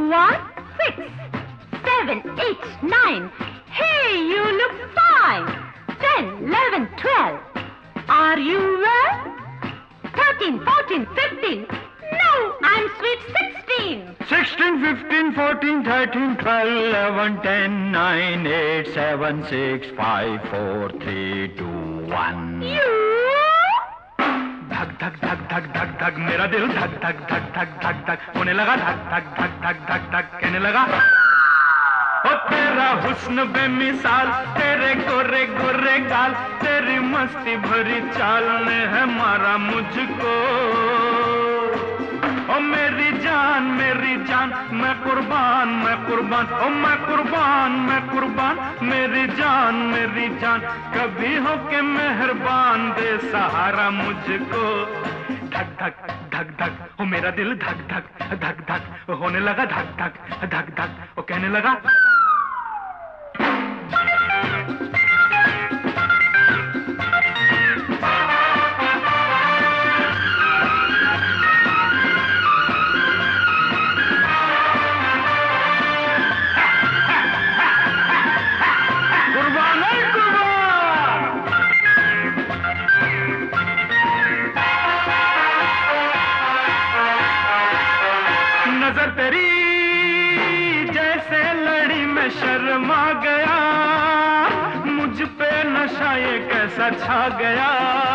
1, 6, 7, 8, 9. Hey, you look fine. 10, 11, 12. Are you well? 13, 14, 15. No, I'm sweet 16. 16, 15, 14, 13, 12, 11, 10, 9, 8, 7, 6, 5, 4, 3, 2, 1. You? धक धक धक धक धक धक मेरा दिल धक धक धक धक धक धक होने लगा, धक धक धक धक धक धक कहने लगा। ओ तेरा हुस्न बेमिसाल, तेरे गोरे गोरे गाल, तेरी मस्ती भरी चाल ने है मारा मुझको। ओ मेरी जान मैं कुर्बान मैं कुर्बान, ओ मैं कुर्बान मैं कुर्बान, मेरी जान कभी हो के मेहरबान, दे सहारा मुझको। धक धक धक धक ओ मेरा दिल धक धक धक धक होने लगा, धक धक धक धक वो कहने लगा। नजर तेरी जैसे लड़ी में शर्मा गया, मुझ पे नशा ये कैसा छा गया।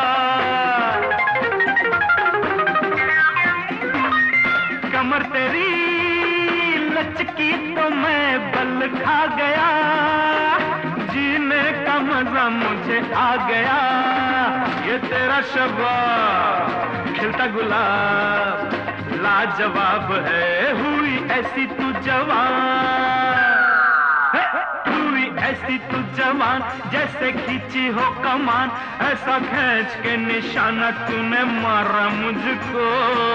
कमर तेरी लचकी तो मैं बल खा गया, जीने का मजा मुझे आ गया। ये तेरा शबाब खिलता गुलाब लाजवाब है, हुई ऐसी तू जवान, हुई ऐसी तू जवान, जैसे खींची हो कमान, ऐसा खींच के निशाना तूने मारा मुझको।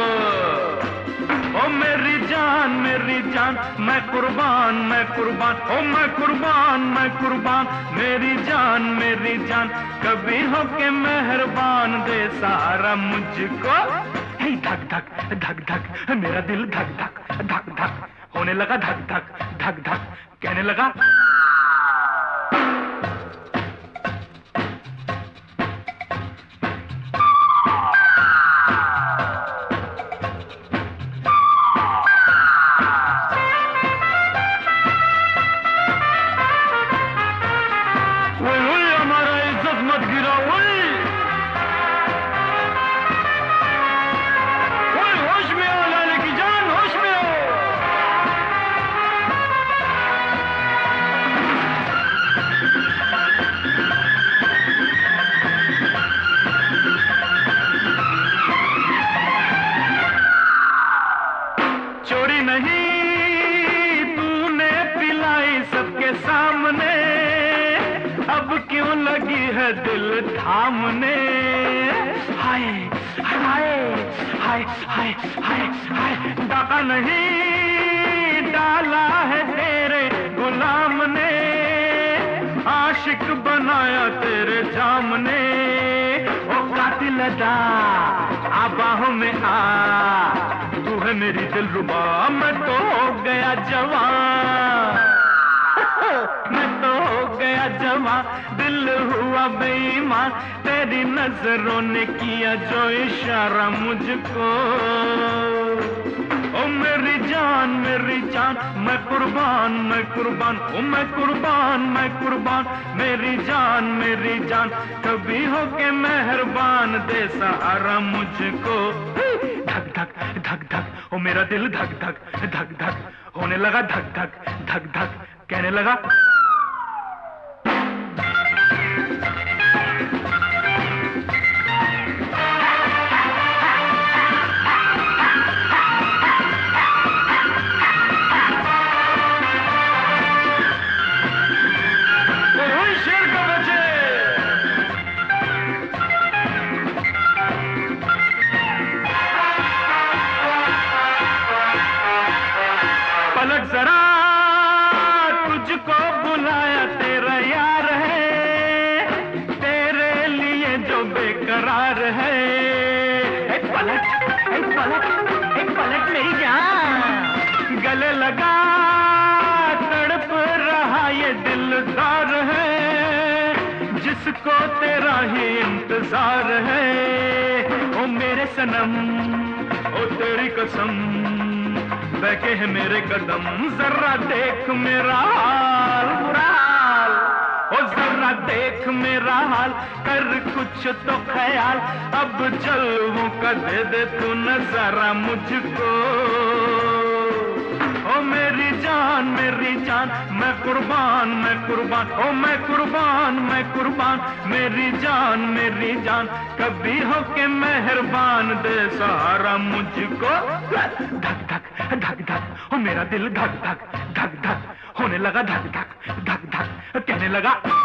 ओ मेरी जान मैं कुर्बान मैं कुर्बान, ओ मैं कुर्बान, मेरी जान कभी हो के मेहरबान, दे सहारा मुझको। धक धक धक धक मेरा दिल धक धक धक धक होने लगा, धक धक धक धक कहने लगा। हमारा इज्जत मत गिरा, चोरी नहीं तूने पिलाई सबके सामने, अब क्यों लगी है दिल थामने। हाय हाय हाय हाय हाय हाय, डाका नहीं डाला है तेरे गुलाम ने, आशिक बनाया तेरे जाम ने। ओ कातिल अदा आ बाहों में आ, तू है मेरी दिलरुबा, मैं तो हो गया जवान, मैं तो हो गया जवान, दिल हुआ बेईमान, तेरी नजरों ने किया जो इशारा मुझको। ओ मेरी जान मैं कुर्बान ओ मैं कुर्बान, मेरी जान कभी हो के मेहरबान, दे सहारा मुझको। धक धक धक धक ओ मेरा दिल धक धक धक धक होने लगा, धक धक धक धक कहने लगा। पलट जरा तुझको बुलाया तेरा यार है, तेरे लिए जो बेकरार है। पलट मेरी जान, गले लगा तड़प रहा ये दिलदार है, जिसको तेरा ही इंतजार है। ओ मेरे सनम, ओ तेरी कसम, बहके है मेरे कदम, जरा देख मेरा हाल, बुरा हाल। ओ जरा देख मेरा हाल, कर कुछ तो ख्याल, अब जलवों का दे दे तू नजारा मुझको। ओ मेरी जान मैं कुर्बान, मैं कुर्बान, ओ मैं कुर्बान, मैं कुर्बान, मेरी जान, कभी हो के मेहरबान, दे सहारा मुझको। धक धक धक धक, ओ मेरा दिल धक धक धक धक होने लगा, धक धक धक धक कहने लगा।